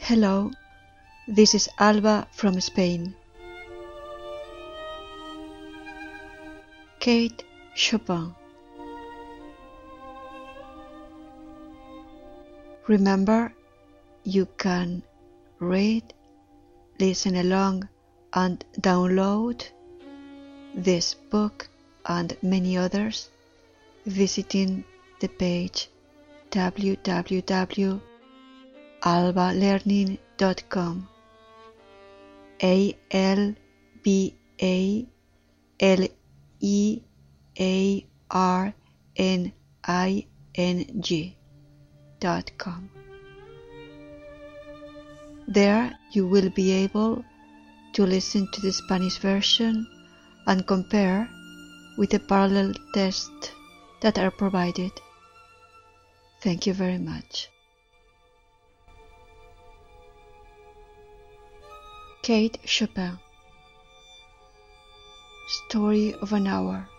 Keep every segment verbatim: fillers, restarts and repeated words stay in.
Hello, this is Alba from Spain. Kate Chopin. Remember, you can read, listen along, and download this book and many others visiting the page w w w dot alba learning dot com. A L B A L E A R N I N G dot com. There you will be able to listen to the Spanish version and compare with the parallel tests that are provided. Thank you very much. Kate Chopin. Story of an Hour.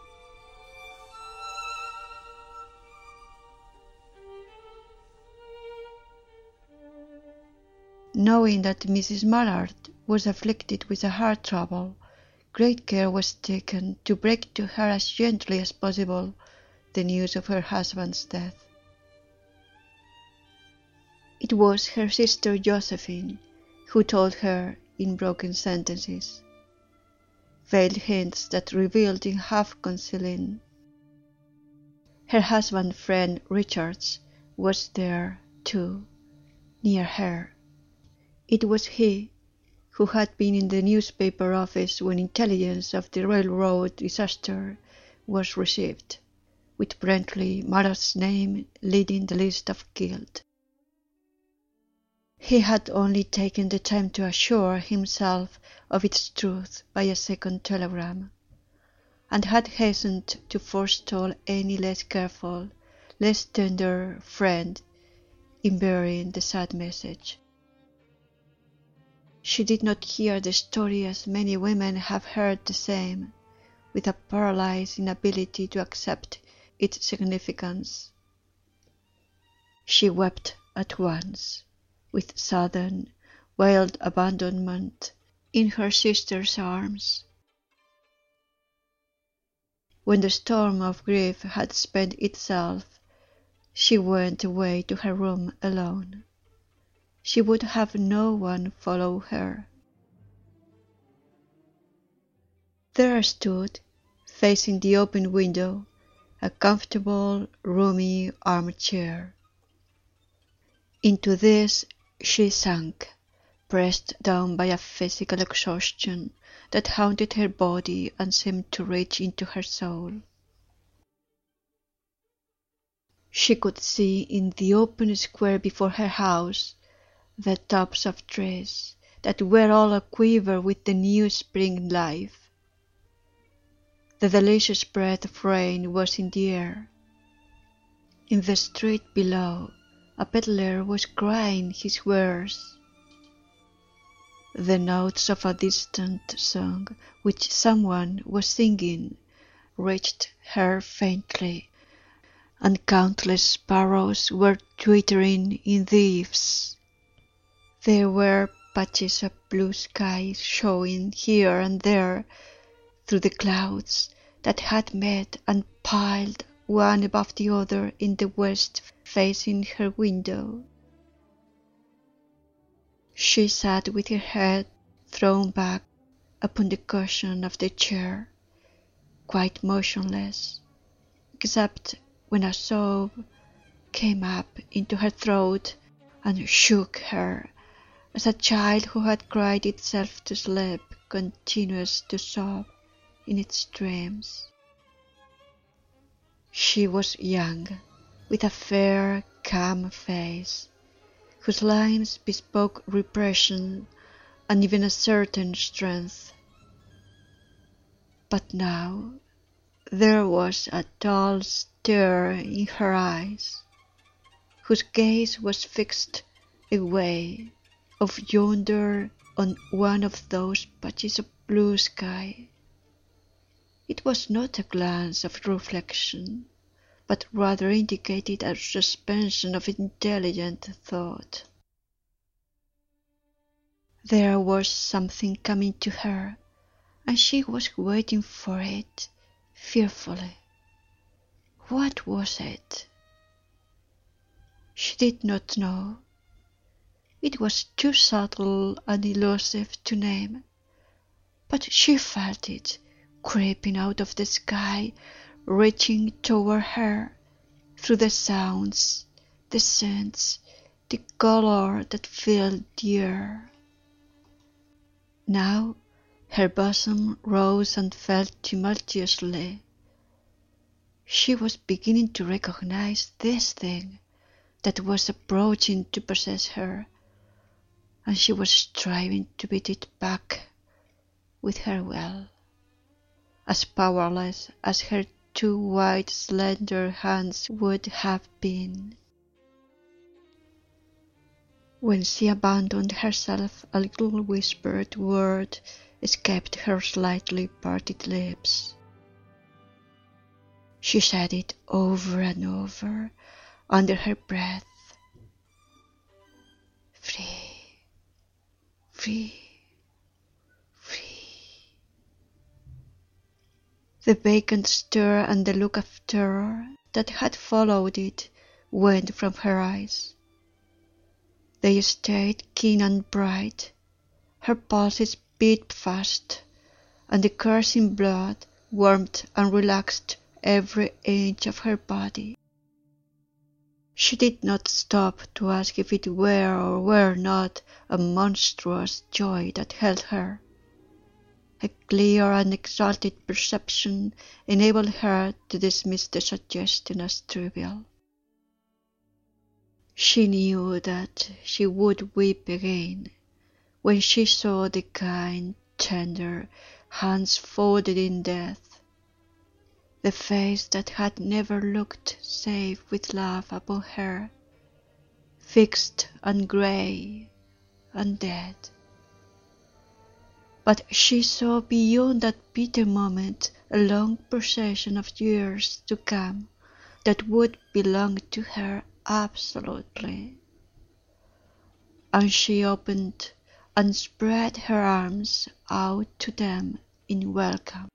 Knowing that Missus Mallard was afflicted with a heart trouble, great care was taken to break to her as gently as possible the news of her husband's death. It was her sister Josephine who told her in broken sentences, veiled hints that revealed in half-concealing. Her husband friend Richards was there too, near her. It was he who had been in the newspaper office when intelligence of the railroad disaster was received, with Brentley Mallard's name leading the list of killed. He had only taken the time to assure himself of its truth by a second telegram, and had hastened to forestall any less careful, less tender friend in bearing the sad message. She did not hear the story as many women have heard the same, with a paralyzed inability to accept its significance. She wept at once, with sudden, wild abandonment, in her sister's arms. When the storm of grief had spent itself, she went away to her room alone. She would have no one follow her. There stood, facing the open window, a comfortable, roomy armchair. Into this she sank, pressed down by a physical exhaustion that haunted her body and seemed to reach into her soul. She could see in the open square before her house the tops of trees that were all a-quiver with the new spring life. The delicious breath of rain was in the air. In the street below, a peddler was crying his wares. The notes of a distant song which someone was singing reached her faintly, and countless sparrows were twittering in the eaves. There were patches of blue sky showing here and there through the clouds that had met and piled one above the other in the west facing her window. She sat with her head thrown back upon the cushion of the chair, quite motionless, except when a sob came up into her throat and shook her, as a child who had cried itself to sleep continues to sob in its dreams. She was young, with a fair, calm face, whose lines bespoke repression and even a certain strength. But now there was a dull stare in her eyes, whose gaze was fixed away off yonder on one of those patches of blue sky. It was not a glance of reflection, but rather indicated a suspension of intelligent thought. There was something coming to her, and she was waiting for it, fearfully. What was it? She did not know. It was too subtle and elusive to name, but she felt it creeping out of the sky, reaching toward her, through the sounds, the scents, the color that filled the air. Now her bosom rose and fell tumultuously. She was beginning to recognize this thing that was approaching to possess her, and she was striving to beat it back with her will, as powerless as her two white slender hands would have been. When she abandoned herself, a little whispered word escaped her slightly parted lips. She said it over and over under her breath. Free, free, free. The vacant stare and the look of terror that had followed it went from her eyes. They stayed keen and bright. Her pulses beat fast, and the coursing blood warmed and relaxed every inch of her body. She did not stop to ask if it were or were not a monstrous joy that held her. A clear and exalted perception enabled her to dismiss the suggestion as trivial. She knew that she would weep again when she saw the kind, tender hands folded in death, the face that had never looked save with love upon her, fixed and grey and dead. But she saw beyond that bitter moment a long procession of years to come that would belong to her absolutely, and she opened and spread her arms out to them in welcome.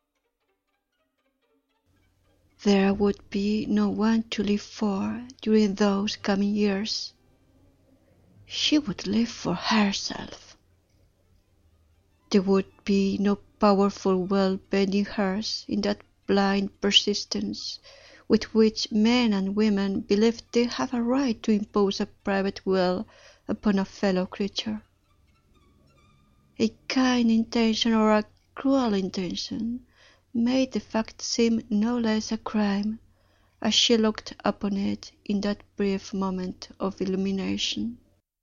There would be no one to live for during those coming years. She would live for herself. There would be no powerful will bending hers in that blind persistence with which men and women believe they have a right to impose a private will upon a fellow creature. A kind intention or a cruel intention made the fact seem no less a crime as she looked upon it in that brief moment of illumination.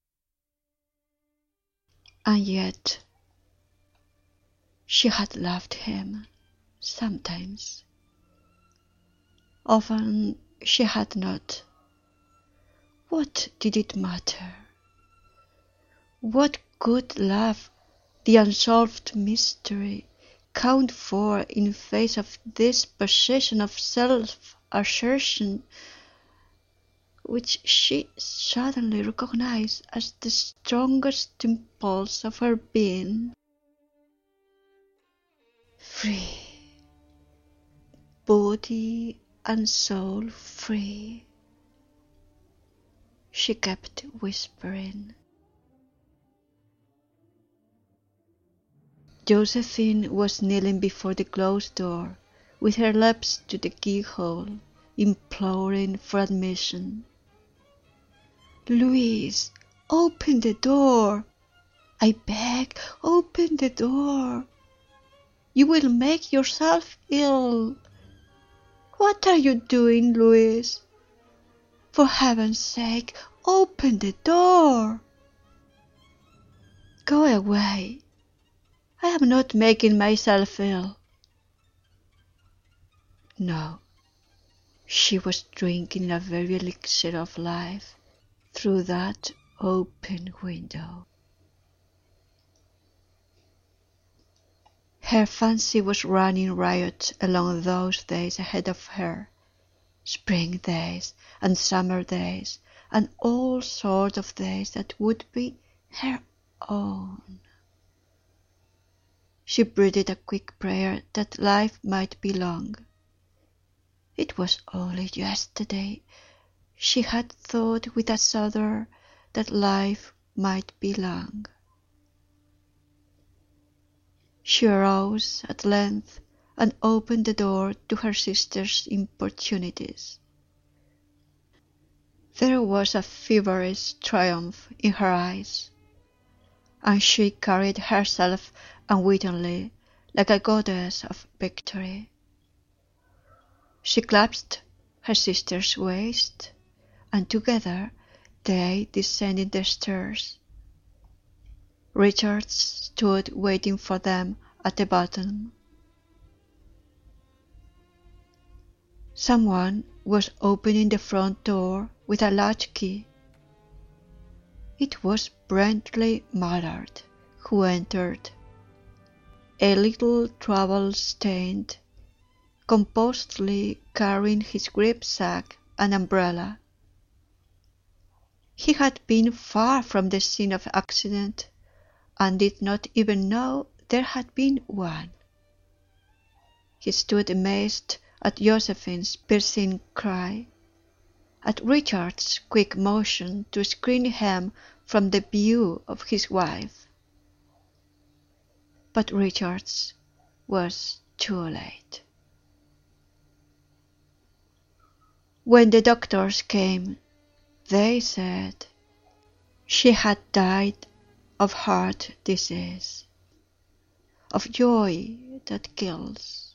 And yet she had loved him sometimes. Often she had not. What did it matter? What could love, the unsolved mystery, count for in face of this possession of self-assertion which she suddenly recognized as the strongest impulse of her being? Free, body and soul free, she kept whispering. Josephine was kneeling before the closed door, with her lips to the keyhole, imploring for admission. "Louise, open the door! I beg, open the door! You will make yourself ill. What are you doing, Louise? For heaven's sake, open the door! Go away. I am not making myself ill." No, she was drinking a very elixir of life through that open window. Her fancy was running riot along those days ahead of her, spring days and summer days and all sorts of days that would be her own. She breathed a quick prayer that life might be long. It was only yesterday she had thought with a shudder that life might be long. She arose at length and opened the door to her sister's importunities. There was a feverish triumph in her eyes, and she carried herself unwittingly like a goddess of victory. She clasped her sister's waist, and together they descended the stairs. Richard stood waiting for them at the bottom. Someone was opening the front door with a latchkey. It was Bentley Mallard who entered, a little travel-stained, composedly carrying his gripsack and umbrella. He had been far from the scene of accident, and did not even know there had been one. He stood amazed at Josephine's piercing cry, at Richard's quick motion to screen him from the view of his wife. But Richard's was too late. When the doctors came, they said she had died of heart disease, of joy that kills.